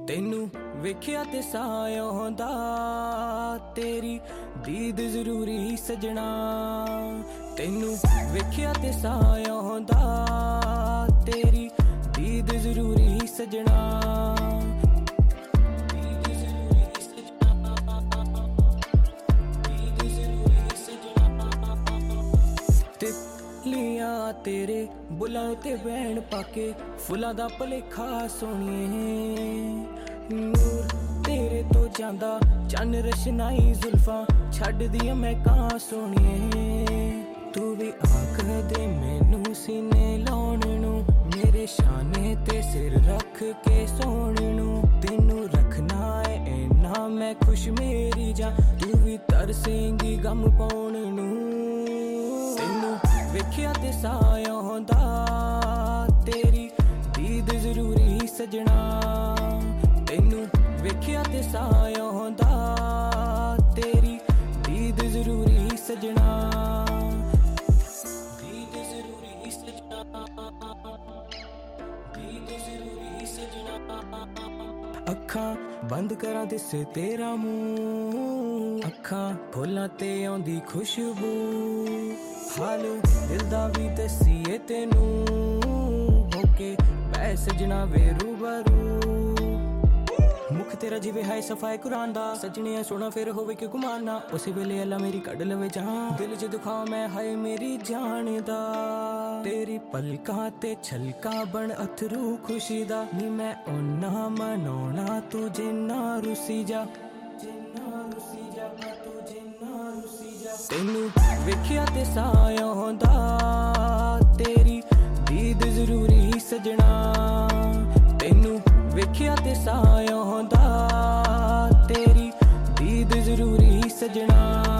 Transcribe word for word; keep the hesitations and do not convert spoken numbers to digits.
ਤੈਨੂੰ ਵੇਖਿਆ ਤੇ ਸਾਹ ਆਉਂਦਾ, ਤੇਰੀ ਦੀਦ ਜ਼ਰੂਰੀ ਸਜਣਾ। ਤੈਨੂੰ ਵੇਖਿਆ ਤੇ ਸਾਹ ਆਉਂਦਾ, ਤੇਰੀ ਦੀਦ ਜ਼ਰੂਰੀ ਸਜਣਾ। ਤਿਤਲੀਆਂ ਤੇਰੇ ਬੁੱਲਾਂ ਤੇ ਬੈਣ ਪਾਕੇ, ਫੁੱਲਾਂ ਦਾ ਭਲੇਖਾ ਸੋਹਣੀਏ। ਨੂਰ ਤੇਰੇ ਤੋਂ ਜਾਂਦਾ ਚੰਨ ਰਸ਼ਨਾਈ ਜ਼ੁਲਫਾਂ ਛੱਡਦੀਆਂ ਮੈਂ ਕਾਂ ਸੋਹਣੀਏ। ਤੂੰ ਵੀ ਆਖ ਦੇ ਮੈਨੂੰ ਸੀਨੇ ਲਾਉਣ ਨੂੰ, ਮੇਰੇ ਸ਼ਾਨੇ ਤੇ ਸਿਰ ਰੱਖ ਕੇ ਸੋਹਣ ਨੂੰ। ਤੈਨੂੰ ਰੱਖਣਾ ਏ ਇੰਨਾ ਮੈਂ ਖੁਸ਼ ਮੇਰੀ ਜਾਂ, ਤੂੰ ਵੀ ਤਰਸੇਂਗੀ ਗਮ ਪਾਉਣ ਨੂੰ। ਤੈਨੂੰ ਵੇਖਿਆ ਤੇ ਸਾਹ ਆਉਂਦਾ, ਤੇਰੀ ਦੀਦ ਜ਼ਰੂਰੀ ਸਜਣਾ। ਤੈਨੂੰ ਵੇਖਿਆ ਤੇ ਸਾਹ ਆਉਂਦਾ, ਤੇਰੀ ਦੀਦ ਜ਼ਰੂਰੀ ਸਜਣਾ। ਦੀਦ ਜ਼ਰੂਰੀ ਸਜਣਾ, ਦੀਦ ਜ਼ਰੂਰੀ ਸਜਣਾ। ਅੱਖਾਂ ਬੰਦ ਕਰਾਂ ਦਿਸੇ ਤੇਰਾ ਮੂੰਹ, ਅੱਖਾਂ ਫੁੱਲਾਂ ਤੇ ਆਉਂਦੀ ਖੁਸ਼ਬੂ। ਹਾਲ ਦਿਲ ਦਾ ਵੀ ਦਸੀਏ ਤੈਨੂੰ, ਹੋਕੇ ਬੈ ਸਜਣਾ ਵੇ ਰੂਬਰੂ। ਮੁਖ ਤੇਰਾ ਜਿਵੇਂ ਹੈ ਸਫਾਏ ਕੁਰਾਨ ਦਾ, ਸਜਣਿਆ ਸੋਹਣਾ ਫਿਰ ਹੋਵੇ ਕਿ ਗੁਮਾਨ ਨਾ। ਉਸੇ ਵੇਲੇ ਅੱਲਾ ਮੇਰੀ ਕੱਢ ਲਵੇ ਜਾਨ, ਦਿਲ ਚ ਦੁਖਾ ਮੈਂ ਹਾਏ ਮੇਰੀ ਜਾਨ ਦਾ। ਤੇਰੀ ਪਲਕਾਂ ਤੇ ਛਲਕਾ ਬਣ ਅਥਰੂ ਖੁਸ਼ੀ ਦਾ, ਨੀ ਮੈਂ ਓਨਾ ਮਨਾਉਣਾ ਤੂੰ ਜਿੰਨਾ ਰੁਸੀ ਜਾ, ਜਿੰਨਾ ਰੁਸੀ ਜਾ ਤੂੰ ਜਿੰਨਾ ਰੁਸੀ ਜਾ। ਤੈਨੂੰ ਵੇਖਿਆ ਤੇ ਸਾਹ ਆਉਂਦਾ, ਤੇਰੀ ਦੀਦ ਜ਼ਰੂਰੀ ਸਜਣਾ। ਤੈਨੂੰ ਵੇਖਿਆ ਤੇ ਸਾਹ ਆਉਂਦਾ, ਤੇਰੀ ਦੀਦ ਜ਼ਰੂਰੀ ਸਜਣਾ।